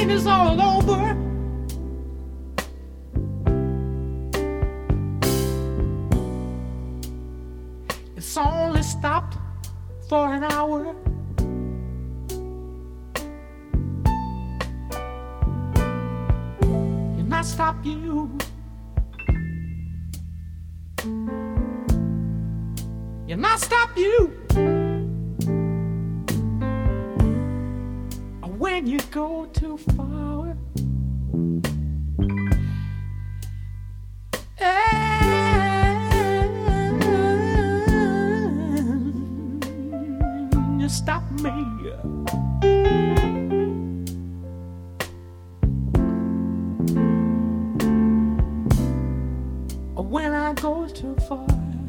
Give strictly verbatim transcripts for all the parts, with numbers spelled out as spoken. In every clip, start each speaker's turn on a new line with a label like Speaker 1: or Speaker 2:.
Speaker 1: pain is all over. It's only stopped for an hour. And I stop you. And I stop you. When you go too far, and you stop me. When I go too far.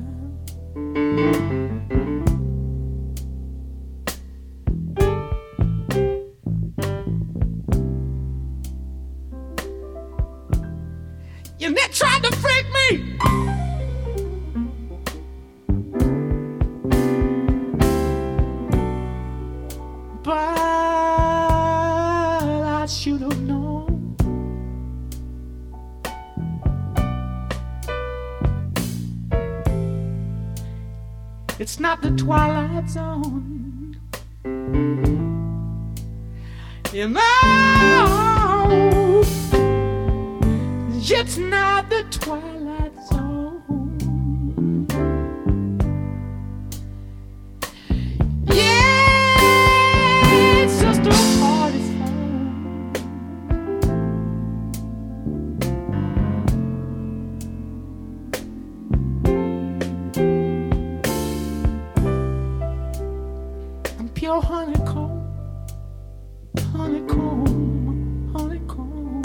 Speaker 1: You tried to freak me. But I should have known. It's not the Twilight Zone. You know, it's not the Twilight Zone. Yeah, it's just a party phone. I'm pure honeycomb, honeycomb, honeycomb.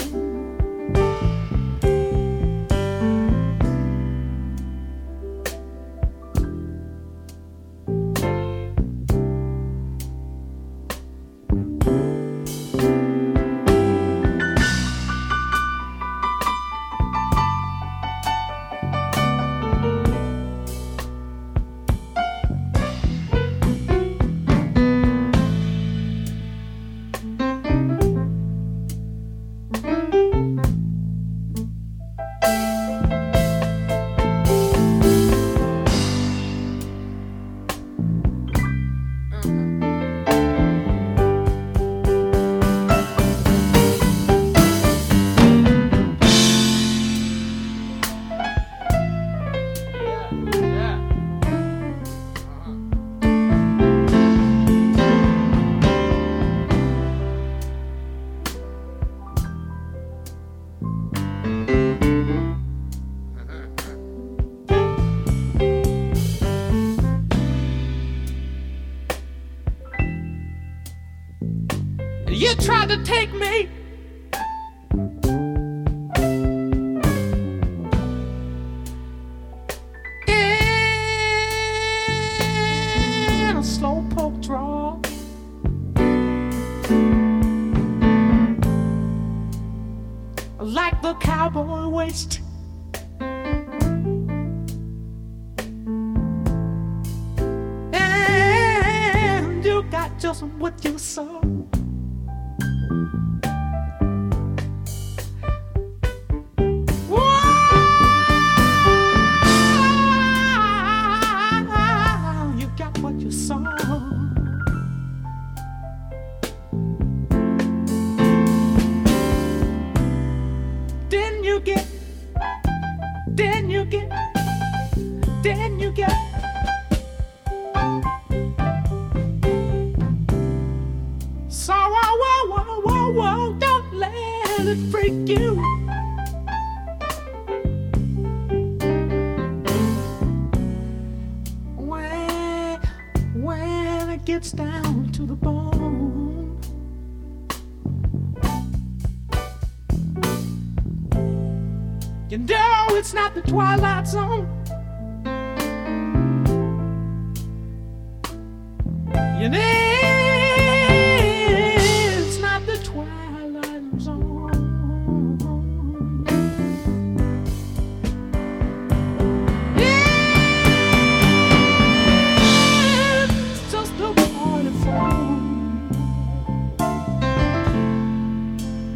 Speaker 1: You tried to take me. In a slowpoke draw. Like the cowboy waist. And you got just what you saw. Then you get, then you get, then you get. So whoa, whoa, whoa, whoa, whoa, don't let it freak you. When, when it gets down to the bone. You know it's not the Twilight Zone. You know it's not the Twilight Zone. It's just a party phone.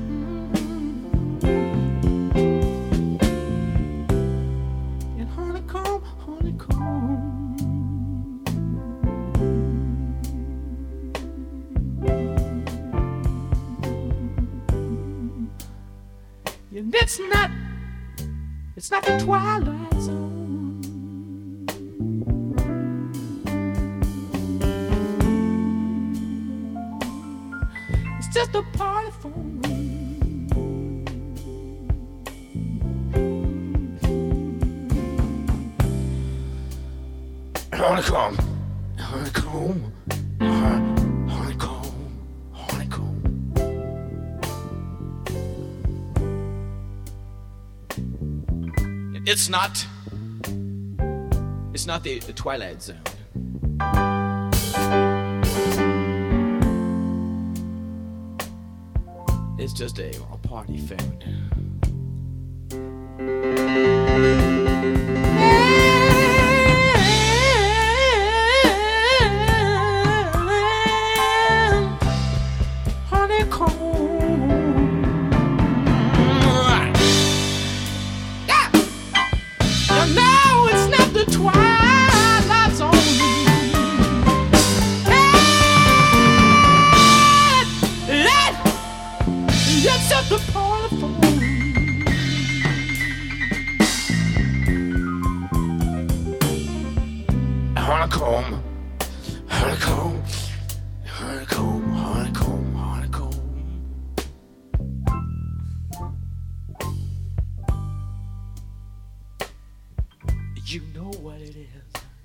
Speaker 1: And it's not, it's not the Twilight Zone. It's just a party phone. Honeycomb, honeycomb, hon- honeycomb, honeycomb. It's not, it's not the, the Twilight Zone. It's just a, a party phone. Honeycomb, honeycomb, honeycomb, honeycomb, honeycomb. You know what it is.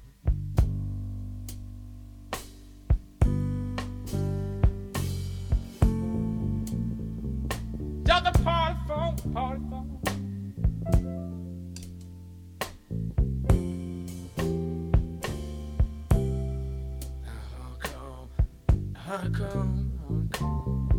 Speaker 1: Just a party phone, party phone. Honeycomb, honeycomb.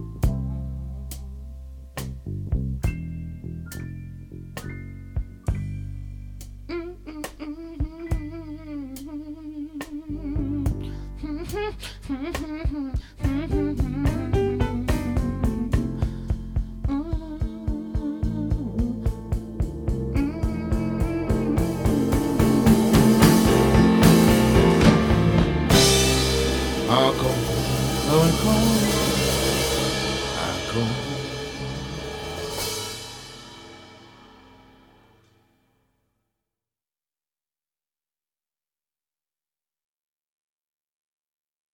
Speaker 1: Honeycomb, honeycomb, honeycomb.